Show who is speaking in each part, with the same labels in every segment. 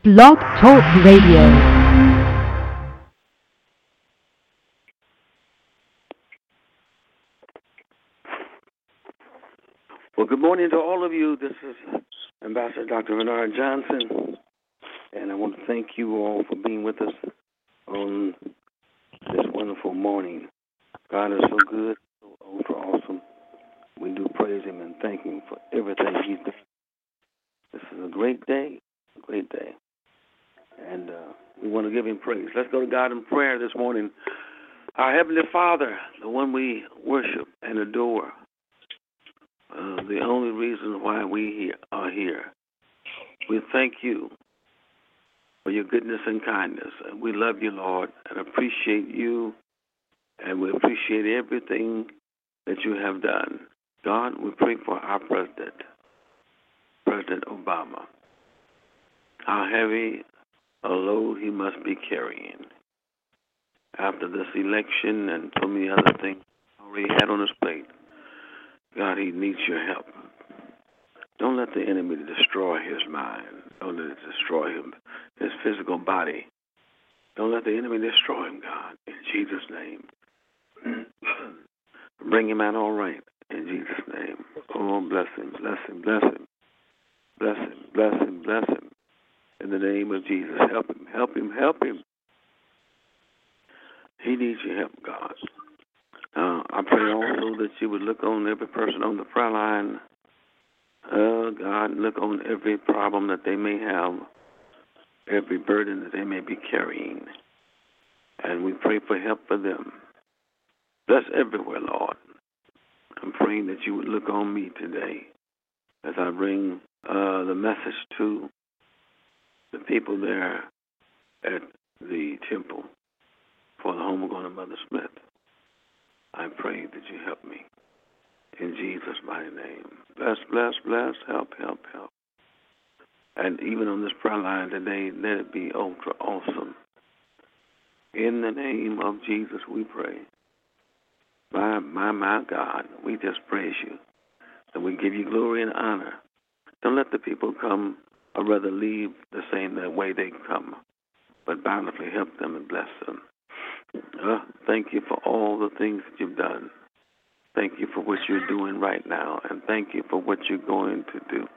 Speaker 1: Blog Talk Radio.
Speaker 2: Well, good morning to all of you. This is Ambassador Dr. Bernard Johnson, and I want to thank you all for being with us on this wonderful morning. God is so good, so ultra awesome. We do praise Him and thank Him for everything He's done. This is a great day, and we want to give Him praise. Let's go to God in prayer this morning. Our Heavenly Father, the one we worship and adore, the only reason why we are here. We thank you for your goodness and kindness. And we love you, Lord, and appreciate you, and we appreciate everything that you have done. God, we pray for our President Obama. How heavy a load he must be carrying after this election and so many other things already had on his plate. God, he needs your help. Don't let the enemy destroy his mind. Don't let it destroy him, his physical body. Don't let the enemy destroy him, God, in Jesus' name. Bring him out all right, in Jesus' name. Oh, bless him, bless him, bless him. Bless him, bless him, bless him. In the name of Jesus, help him, help him, help him. He needs your help, God. I pray also that you would look on every person on the prayer line. God, look on every problem that they may have, every burden that they may be carrying. And we pray for help for them. Bless everywhere, Lord. I'm praying that you would look on me today as I bring the message to the people there at the temple for the homegoing of Mother Smith. I pray that you help me. In Jesus' mighty name. Bless, bless, bless, help, help, help. And even on this prayer line today, let it be ultra awesome. In the name of Jesus, we pray. My God, we just praise you. And we give you glory and honor. Don't let the people come, or rather leave the same way they come, but bountifully help them and bless them. Thank you for all the things that you've done. Thank you for what you're doing right now, and thank you for what you're going to do.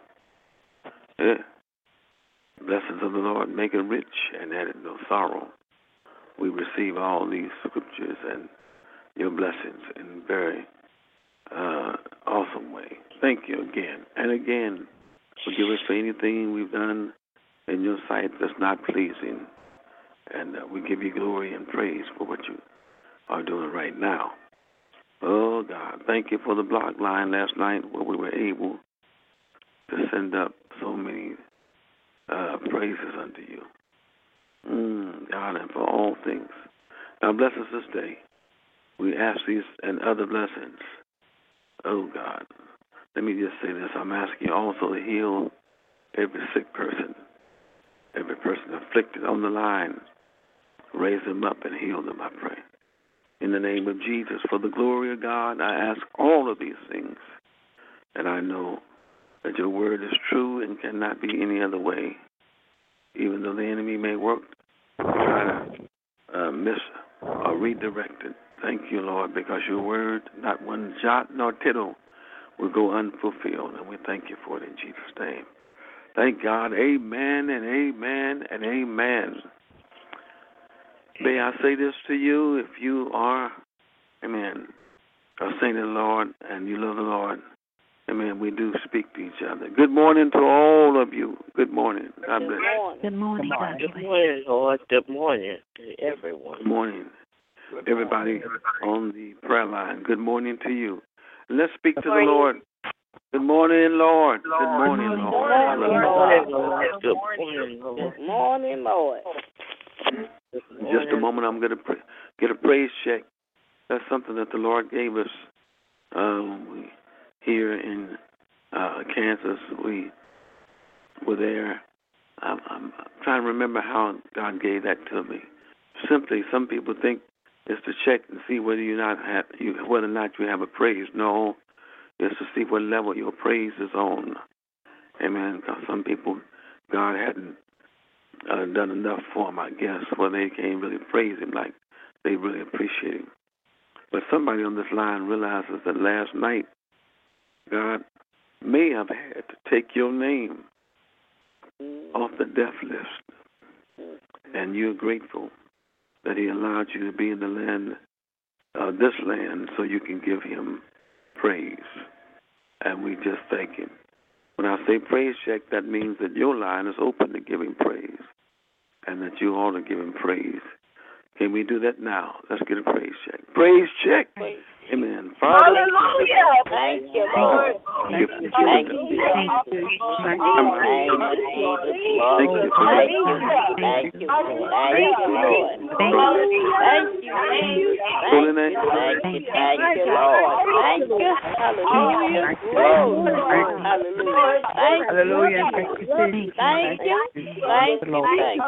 Speaker 2: Blessings of the Lord make it rich and add it no sorrow. We receive all these scriptures and your blessings in a very awesome way. Thank you again and again. Forgive us for anything we've done in your sight that's not pleasing. And we give you glory and praise for what you are doing right now. Oh, God, thank you for the block line last night where we were able to send up so many praises unto you. God, and for all things. Now bless us this day. We ask these and other blessings. Oh, God. Let me just say this. I'm asking you also to heal every sick person, every person afflicted on the line. Raise them up and heal them, I pray. In the name of Jesus, for the glory of God, I ask all of these things. And I know that your word is true and cannot be any other way, even though the enemy may work to try to miss or redirect it. Thank you, Lord, because your word, not one jot nor tittle, will go unfulfilled. And we thank you for it in Jesus' name. Thank God. Amen and amen and amen. May I say this to you, if you are, amen, a saint of the Lord and you love the Lord, amen, we do speak to each other. Good morning to all of you. Good morning. God bless you.
Speaker 1: Good morning.
Speaker 3: Good morning, Lord. Good morning to everyone.
Speaker 2: Good morning. Everybody on the prayer line, good morning to you. Let's speak to the Lord. Good morning, Lord. Good morning, Lord.
Speaker 3: Good morning, Lord. Good morning, Lord.
Speaker 4: Good morning, Lord.
Speaker 2: In just a moment, I'm going to get a praise check. That's something that the Lord gave us here in Kansas. We were there. I'm trying to remember how God gave that to me. Simply, some people think it's to check and see whether or not you have a praise. No, it's to see what level your praise is on. Amen. Because some people, God hadn't done enough for them, I guess, where they can't really praise him like they really appreciate him. But somebody on this line realizes that last night God may have had to take your name off the death list, and you're grateful that he allowed you to be in the land, this land, so you can give him praise. And we just thank him. When I say praise check, that means that your line is open to giving praise, and that you ought to give him praise. Can we do that now? Let's get a praise check. Praise check. Amen. Father,
Speaker 3: hallelujah. Thank you, Lord.
Speaker 2: Thank you.
Speaker 3: Thank you.
Speaker 2: Thank you.
Speaker 3: Thank you. Thank you. Thank you, Lord. Thank you. Thank you. Thank you, Lord. Thank you. Hallelujah. Glory. Hallelujah.
Speaker 1: Hallelujah.
Speaker 3: Thank you. Thank you. Thank you.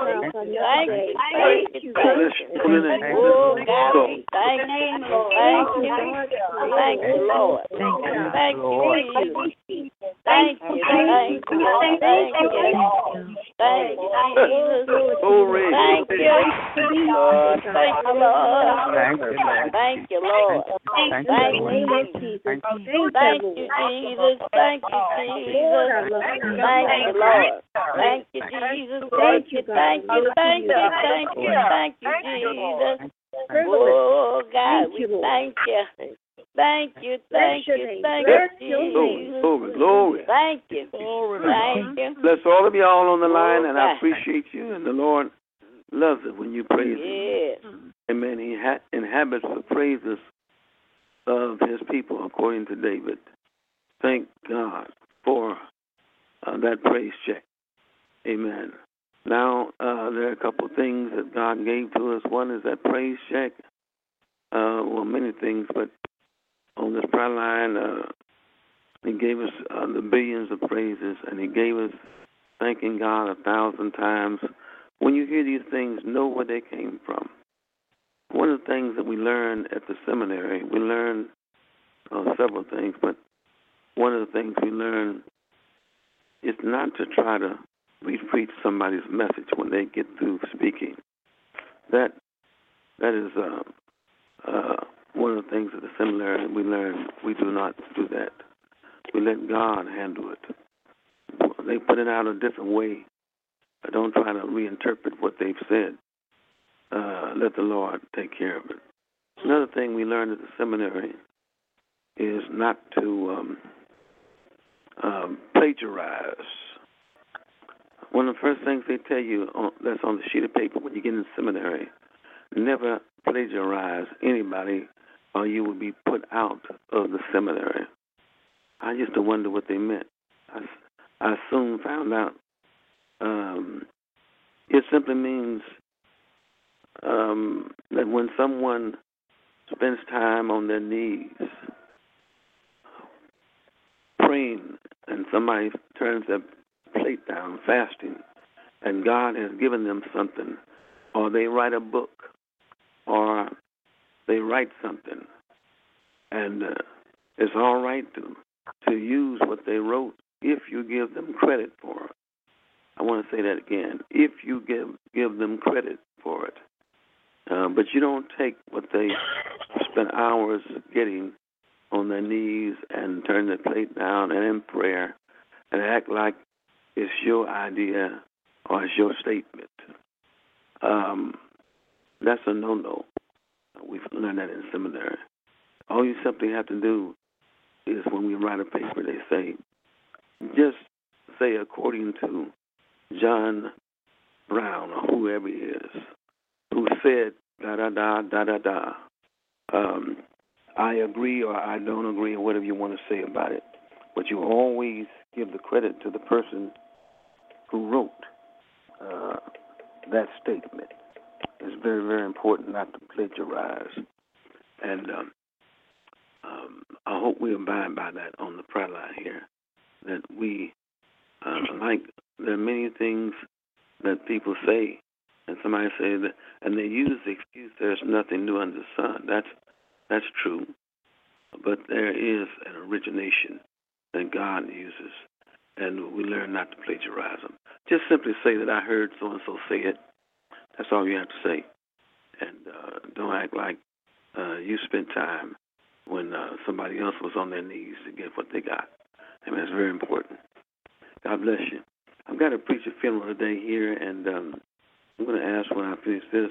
Speaker 3: Thank you. Oh, God, we thank you. Thank you. Thank you, Lord. Thank you, Jesus. Thank you. Thank you. Thank you. Thank you, Jesus. Thank you. Lord, thank you, Lord. Thank you, Lord. Thank you, Jesus. Thank you, Jesus. Thank you, Jesus. Thank you, Lord. Thank you, Jesus. Thank you, thank you, thank you, thank you, thank you, Jesus. Oh, God, we thank you. Thank you, thank you, thank you, Jesus.
Speaker 2: Glory.
Speaker 3: Thank you. Thank you.
Speaker 2: Bless all of y'all on the line, and I appreciate you, and the Lord loves it when you praise him. Amen. He inhabits the praises of his people, according to David. Thank God for that praise check. Amen. Now, there are a couple of things that God gave to us. One is that praise check. Well, many things, but on this prayer line, he gave us the billions of praises, and he gave us thanking God 1,000 times. When you hear these things, know where they came from. One of the things that we learn at the seminary, we learn several things, but one of the things we learn is not to try to repreach somebody's message when they get through speaking. That is one of the things at the seminary we learn. We do not do that. We let God handle it. They put it out a different way. Don't try to reinterpret what they've said. Let the Lord take care of it. Another thing we learned at the seminary is not to plagiarize. One of the first things they tell you that's on the sheet of paper when you get in seminary, never plagiarize anybody or you will be put out of the seminary. I used to wonder what they meant. I soon found out it simply means that when someone spends time on their knees praying and somebody turns their plate down fasting and God has given them something, or they write a book or they write something, and it's all right to use what they wrote if you give them credit for it. I want to say that again. If you give them credit for it. But you don't take what they spent hours getting on their knees and turn their plate down and in prayer and act like it's your idea or it's your statement. That's a no-no. We've learned that in seminary. All you simply have to do is when we write a paper, they say, just say according to John Brown or whoever he is, who said da-da-da, I agree or I don't agree or whatever you want to say about it. But you always give the credit to the person who wrote that statement. It's very, very important not to plagiarize. And I hope we abide by that on the prayer line here, that we, like there are many things that people say, and somebody say that, and they use the excuse, there's nothing new under the sun. That's true. But there is an origination that God uses. and we learn not to plagiarize them. Just simply say that I heard so-and-so say it. That's all you have to say. And don't act like you spent time when somebody else was on their knees to get what they got. I mean, it's very important. God bless you. I've got to preach a funeral today here, and I'm going to ask when I finish this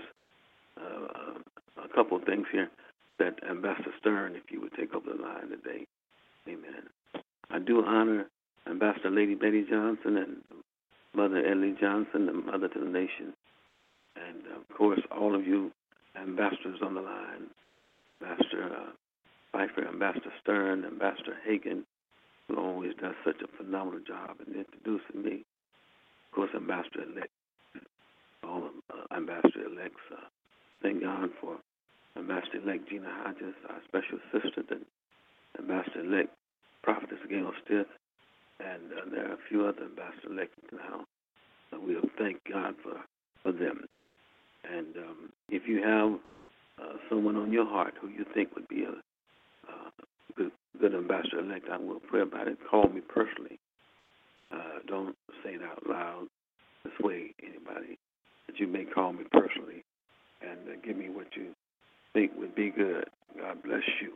Speaker 2: a couple of things here that Ambassador Stern, if you would take over the line today. Amen. I do honor Ambassador Lady Betty Johnson and Mother Ellie Johnson, the mother to the nation. And, of course, all of you ambassadors on the line, Ambassador Pfeiffer, Ambassador Stern, Ambassador Hagan, who always does such a phenomenal job in introducing me. Of course, Ambassador-elect, all Ambassador-elects. Thank God for Ambassador-elect Gina Hodges, our special assistant, and Ambassador-elect Prophetess Gail Stith, and there are a few other ambassador-elects now. We'll thank God for them. And if you have someone on your heart who you think would be a good ambassador-elect, I will pray about it. Call me personally. Don't say it out loud. This way, anybody, that you may call me personally and give me what you think would be good. God bless you.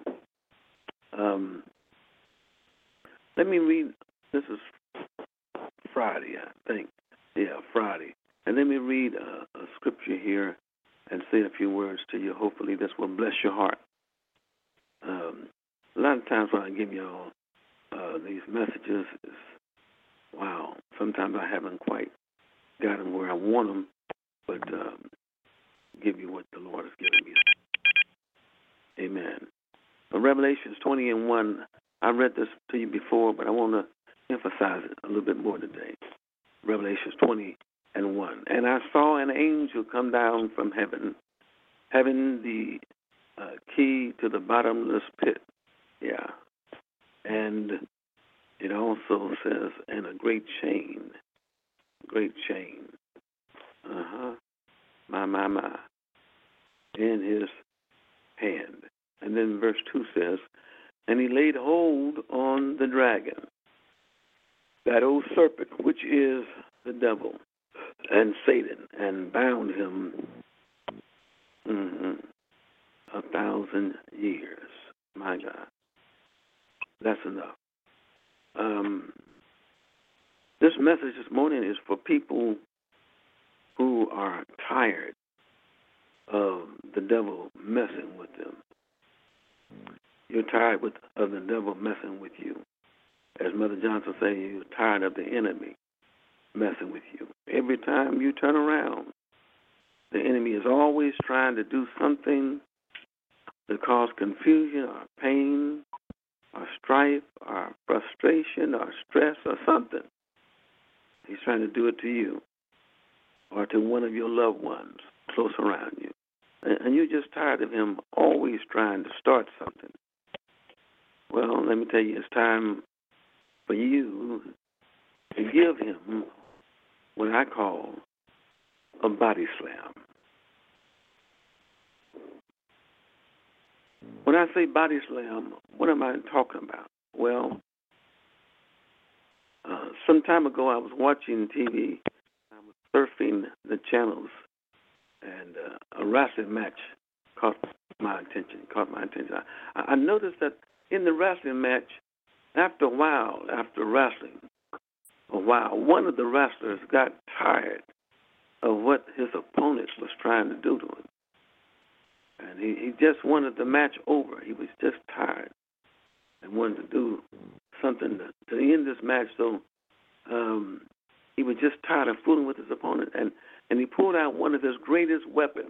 Speaker 2: Let me read. This is Friday, I think. Yeah, Friday. And let me read a scripture here and say a few words to you. Hopefully this will bless your heart. A lot of times when I give you all these messages, wow, sometimes I haven't quite gotten where I want them, but give you what the Lord has given me. Amen. Revelations 20:1, I read this to you before, but I want to emphasize it a little bit more today. Revelations 20:1. And I saw an angel come down from heaven, having the key to the bottomless pit. Yeah. And it also says, and a great chain. Great chain. My. In his hand. And then verse 2 says, and he laid hold on the dragon, that old serpent, which is the devil and Satan, and bound him 1,000 years. My God. That's enough. This message this morning is for people who are tired of the devil messing with them. You're tired of the devil messing with you. As Mother Johnson says, you're tired of the enemy messing with you. Every time you turn around, the enemy is always trying to do something to cause confusion or pain or strife or frustration or stress or something. He's trying to do it to you or to one of your loved ones close around you. And you're just tired of him always trying to start something. Well, let me tell you, it's time for you to give him what I call a body slam. When I say body slam, what am I talking about? Well, some time ago I was watching TV. I was surfing the channels, and a wrestling match caught my attention. I noticed that in the wrestling match, after a while, one of the wrestlers got tired of what his opponent was trying to do to him. And he just wanted the match over. He was just tired and wanted to do something to end this match. So he was just tired of fooling with his opponent. And he pulled out one of his greatest weapons.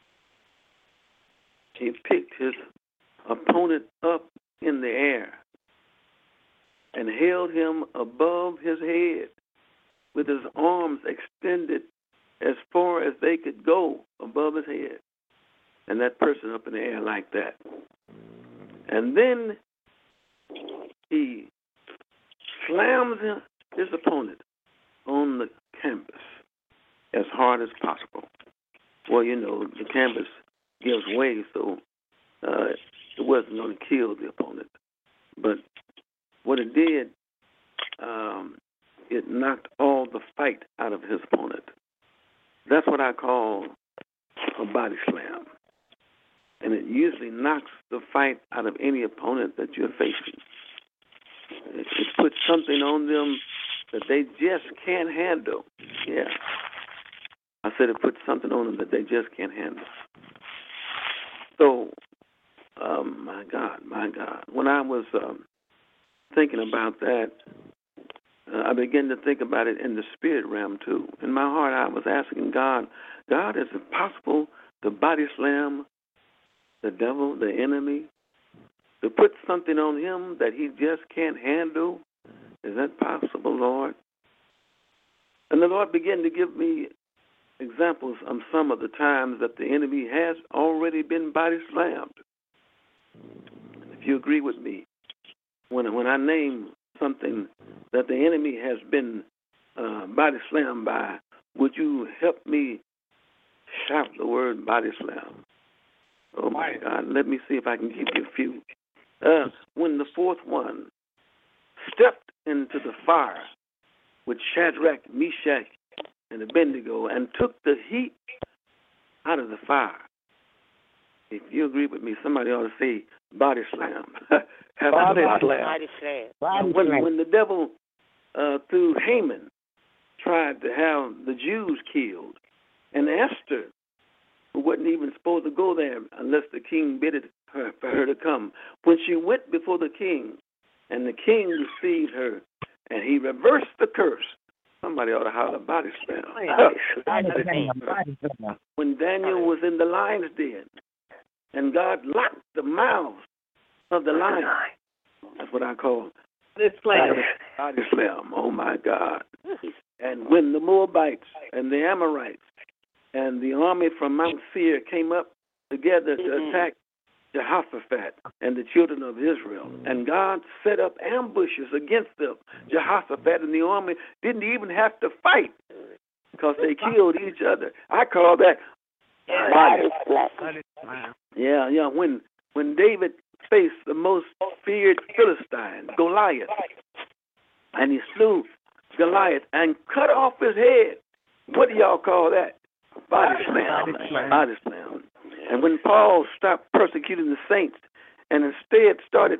Speaker 2: He picked his opponent up in the air and held him above his head with his arms extended as far as they could go above his head. And that person up in the air like that. And then he slams his opponent on the canvas as hard as possible. Well, the canvas gives way, so it wasn't going to kill the opponent. But what it did, it knocked all the fight out of his opponent. That's what I call a body slam. And it usually knocks the fight out of any opponent that you're facing. It puts something on them that they just can't handle. Yeah. I said it puts something on them that they just can't handle. So, my God. When I was thinking about that, I began to think about it in the spirit realm too. In my heart, I was asking God, is it possible to body slam the devil, the enemy, to put something on him that he just can't handle? Is that possible, Lord? And the Lord began to give me examples of some of the times that the enemy has already been body slammed. If you agree with me, when I name something that the enemy has been body slammed by, would you help me shout the word body slam? Oh, my God. Let me see if I can give you a few. When the fourth one stepped into the fire with Shadrach, Meshach, and Abednego and took the heat out of the fire. If you agree with me, somebody ought to say body slam.
Speaker 1: Body slam.
Speaker 2: When the devil, through Haman, tried to have the Jews killed, and Esther, who wasn't even supposed to go there unless the king bid it for her to come, when she went before the king, and the king received her, and he reversed the curse. Somebody ought to holler body slam. When Daniel was in the lion's den, and God locked the mouths of the lion. That's what I call body slam. Oh, my God. And when the Moabites and the Amorites and the army from Mount Seir came up together to attack Jehoshaphat and the children of Israel, and God set up ambushes against them, Jehoshaphat and the army didn't even have to fight because they killed each other. I call that body slam. Yeah. When David faced the most feared Philistine, Goliath, and he slew Goliath and cut off his head. What do y'all call that? Body slam. And when Paul stopped persecuting the saints and instead started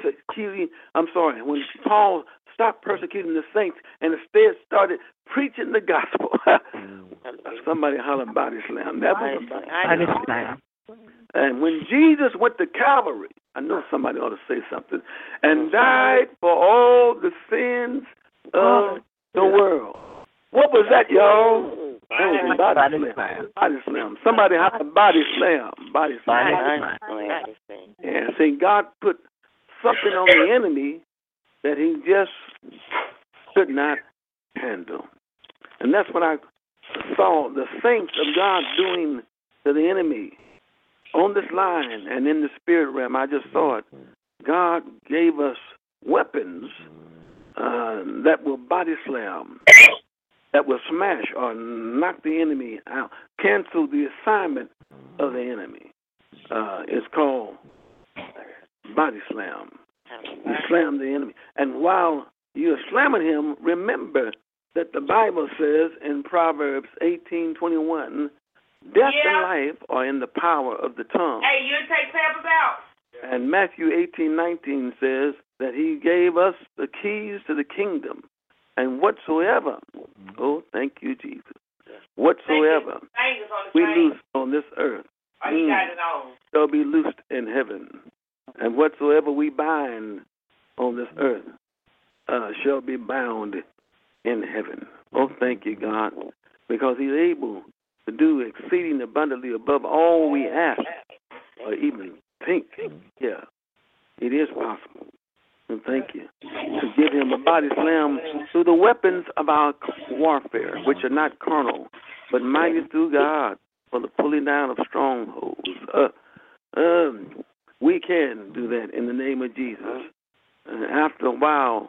Speaker 2: when Paul stopped persecuting the saints and instead started preaching the gospel. Somebody holler body slam. That was a body slam. And when Jesus went to Calvary, I know somebody ought to say something, and died for all the sins of the world. What was that, y'all? That was a body slam. Body slam. Somebody have a body slam. Body slam. Yeah, see, God put something on the enemy that he just could not handle. And that's what I saw the saints of God doing to the enemy on this line and in the spirit realm. I just saw it. God gave us weapons that will body slam, that will smash or knock the enemy out, cancel the assignment of the enemy. It's called body slam. You slam the enemy. And while you're slamming him, remember that the Bible says in Proverbs 18:21, death and life are in the power of the tongue.
Speaker 4: Hey, you take papers out.
Speaker 2: And Matthew 18:19 says that he gave us the keys to the kingdom. And whatsoever, oh, thank you, Jesus, whatsoever we loose on this earth shall be loosed in heaven. And whatsoever we bind on this earth shall be bound in heaven. Oh, thank you, God, because he's able to do exceeding abundantly above all we ask or even think. Yeah, it is possible. And thank you. To give him a body slam through the weapons of our warfare, which are not carnal, but mighty through God for the pulling down of strongholds. We can do that in the name of Jesus. And after a while,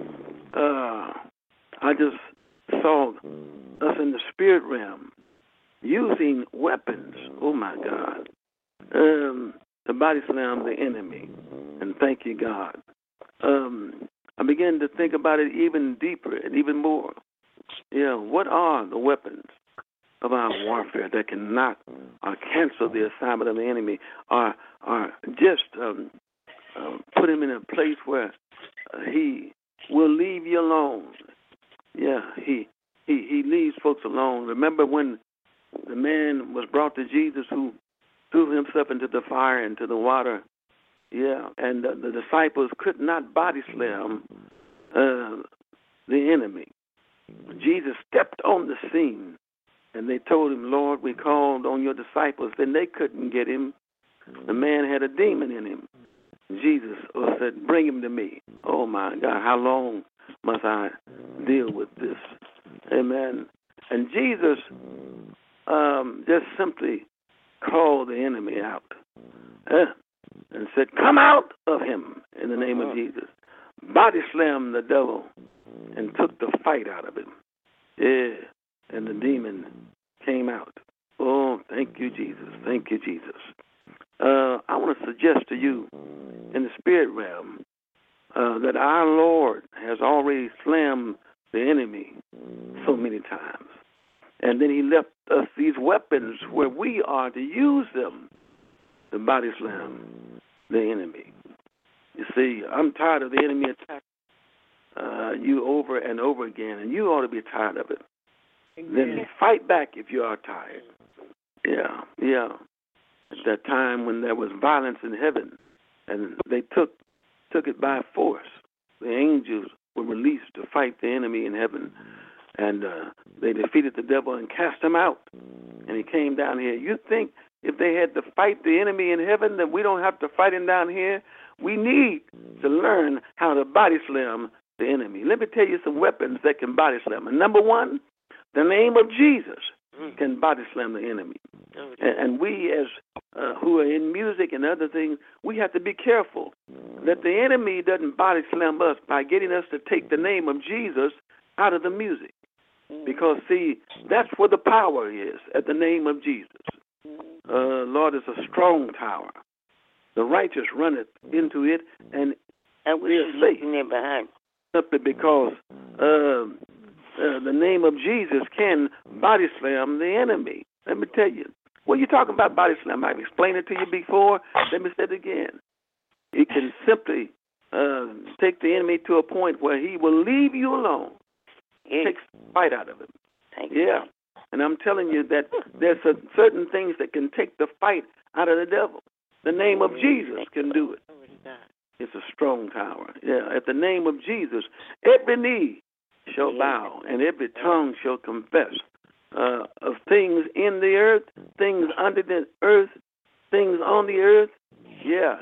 Speaker 2: I just saw us in the spirit realm using weapons. Oh, my God. To body slam the enemy. And thank you, God. I began to think about it even deeper and even more. Yeah, what are the weapons of our warfare that can knock or cancel the assignment of the enemy, or just put him in a place where he will leave you alone? Yeah, he leaves folks alone. Remember when the man was brought to Jesus who threw himself into the fire, into the water? Yeah, and the disciples could not body slam the enemy. Jesus stepped on the scene, and they told him, Lord, we called on your disciples. Then they couldn't get him. The man had a demon in him. Jesus said, bring him to me. Oh, my God, how long must I deal with this? Amen. And Jesus just simply called the enemy out and said, come out of him in the name of Jesus. Body slammed the devil and took the fight out of him. Yeah, and the demon came out. Oh, thank you, Jesus. Thank you, Jesus. I want to suggest to you in the spirit realm that our Lord has already slammed the enemy so many times. And then he left us these weapons where we are to use them to body slam the enemy. You see, I'm tired of the enemy attacking you over and over again, and you ought to be tired of it. Amen. Then fight back if you are tired. Yeah. At that time when there was violence in heaven, and they took it by force, the angels were released to fight the enemy in heaven, and they defeated the devil and cast him out, and he came down here. You think if they had to fight the enemy in heaven that we don't have to fight him down here? We need to learn how to body slam the enemy. Let me tell you some weapons that can body slam. And number one, the name of Jesus can body slam the enemy. And we, as who are in music and other things, we have to be careful that the enemy doesn't body slam us by getting us to take the name of Jesus out of the music. Because, see, that's where the power is, at the name of Jesus. Lord is a strong tower. The righteous runneth into it, and we are safe. Simply because the name of Jesus can body slam the enemy. Let me tell you. What are you talking about body slam? I've explained it to you before. Let me say it again. It can simply take the enemy to a point where he will leave you alone. Takes the fight out of him. Yeah. And I'm telling you that there's certain things that can take the fight out of the devil. The name of Jesus can do it. It's a strong tower. Yeah. At the name of Jesus, every knee shall bow and every tongue shall confess of things in the earth, things under the earth, things on the earth. Yeah.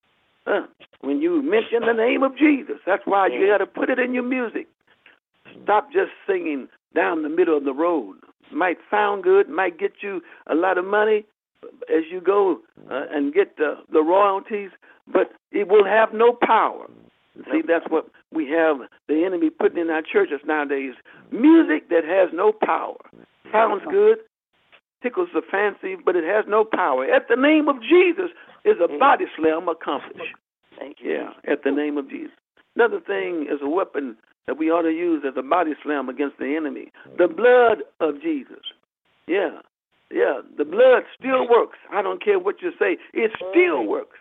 Speaker 2: When you mention the name of Jesus, that's why you got to put it in your music. Stop just singing down the middle of the road. Might sound good, might get you a lot of money as you go and get the royalties, but it will have no power. See, that's what we have the enemy putting in our churches nowadays. Music that has no power. Sounds good, tickles the fancy, but it has no power. At the name of Jesus is a body slam accomplished. Yeah, at the name of Jesus. Another thing is a weapon that we ought to use as a body slam against the enemy. The blood of Jesus. Yeah, the blood still works. I don't care what you say. It still works.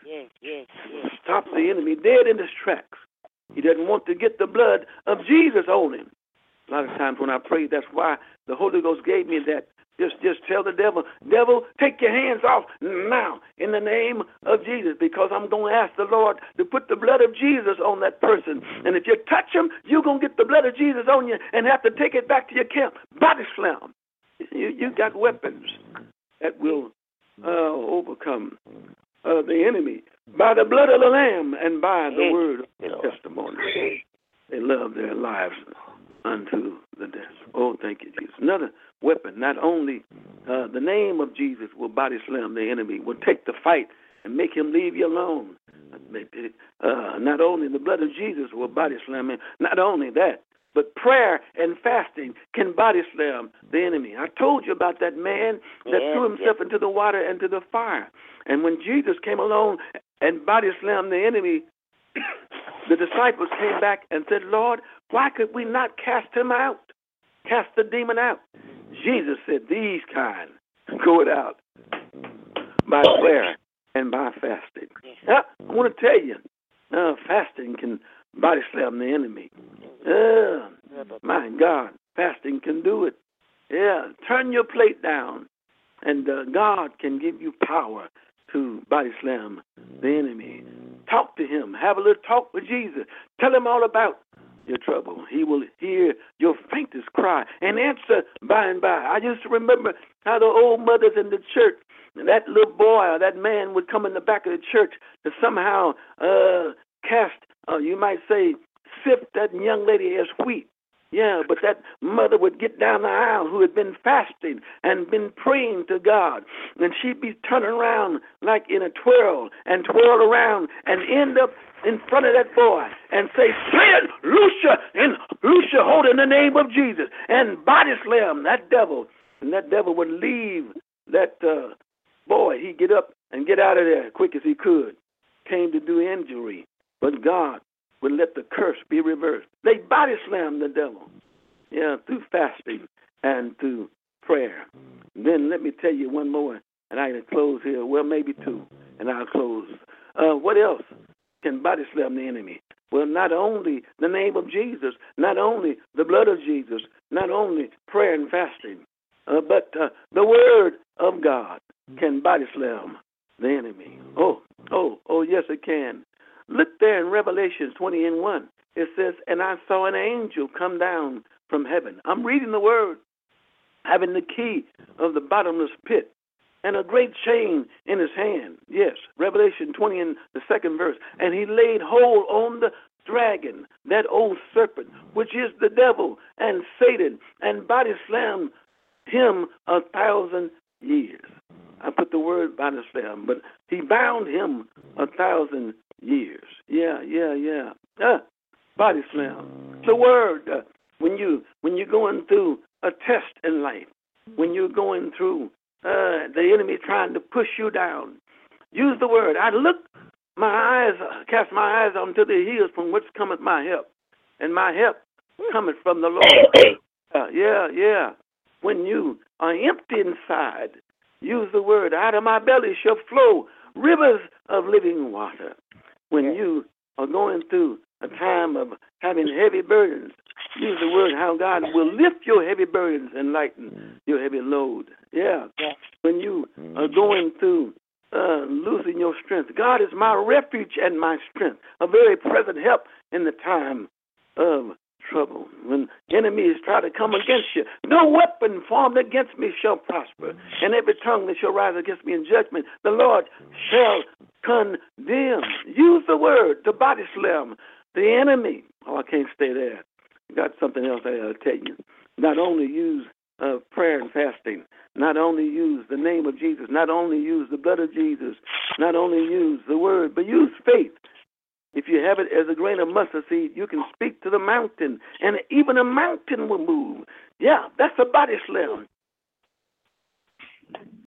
Speaker 2: Stops the enemy dead in his tracks. He doesn't want to get the blood of Jesus on him. A lot of times when I pray, that's why the Holy Ghost gave me that. Just tell the devil, take your hands off now in the name of Jesus, because I'm going to ask the Lord to put the blood of Jesus on that person. And if you touch him, you're going to get the blood of Jesus on you and have to take it back to your camp. Body slam. You got weapons that will overcome the enemy by the blood of the Lamb and by the word of the testimony. They love their lives unto the death. Oh, thank you, Jesus. Another weapon, not only the name of Jesus will body slam the enemy, will take the fight and make him leave you alone. Not only the blood of Jesus will body slam him, not only that, but prayer and fasting can body slam the enemy. I told you about that man that threw himself into the water and to the fire. And when Jesus came along and body slammed the enemy, the disciples came back and said, Lord, why could we not cast him out? Cast the demon out. Jesus said, these kind go it out by prayer and by fasting. I want to tell you, fasting can body slam the enemy. My God, fasting can do it. Yeah, turn your plate down, and God can give you power to body slam the enemy. Talk to him. Have a little talk with Jesus. Tell him all about your trouble. He will hear your faintest cry and answer by and by. I used to remember how the old mothers in the church, that little boy or that man would come in the back of the church to somehow cast, you might say, sift that young lady as wheat. Yeah, but that mother would get down the aisle who had been fasting and been praying to God, and she'd be turning around like in a twirl and twirl around and end up in front of that boy and say, Satan, loose your hold in the name of Jesus, and body slam that devil. And that devil would leave that boy. He'd get up and get out of there as quick as he could. Came to do injury, but God would let the curse be reversed. They body slammed the devil, through fasting and through prayer. Then let me tell you one more, and I can close here. Well, maybe two, and I'll close. What else can body slam the enemy? Well, not only the name of Jesus, not only the blood of Jesus, not only prayer and fasting, but the word of God can body slam the enemy. Oh, yes, it can. Look there in Revelation 20:1. It says, and I saw an angel come down from heaven. I'm reading the word, having the key of the bottomless pit and a great chain in his hand. Yes, Revelation 20 in the second verse. And he laid hold on the dragon, that old serpent, which is the devil and Satan, and body slammed him 1,000 years. I put the word body slam, but he bound him 1,000 years. Yeah. Body slam. It's a word. When you're going through a test in life, when you're going through the enemy trying to push you down, use the word. I cast my eyes onto the hills from which cometh my help, and my help cometh from the Lord. Yeah. When you are empty inside, use the word. Out of my belly shall flow rivers of living water. When you are going through a time of having heavy burdens, use the word how God will lift your heavy burdens and lighten your heavy load. Yeah. When you are going through losing your strength, God is my refuge and my strength, a very present help in the time of trouble. When enemies try to come against you, no weapon formed against me shall prosper, and every tongue that shall rise against me in judgment, the Lord shall condemn. Use the word to body slam the enemy. Oh, I can't stay there. I got something else I got to tell you. Not only use prayer and fasting, not only use the name of Jesus, not only use the blood of Jesus, not only use the word, but use faith. If you have it as a grain of mustard seed, you can speak to the mountain, and even a mountain will move. Yeah, that's a body slam.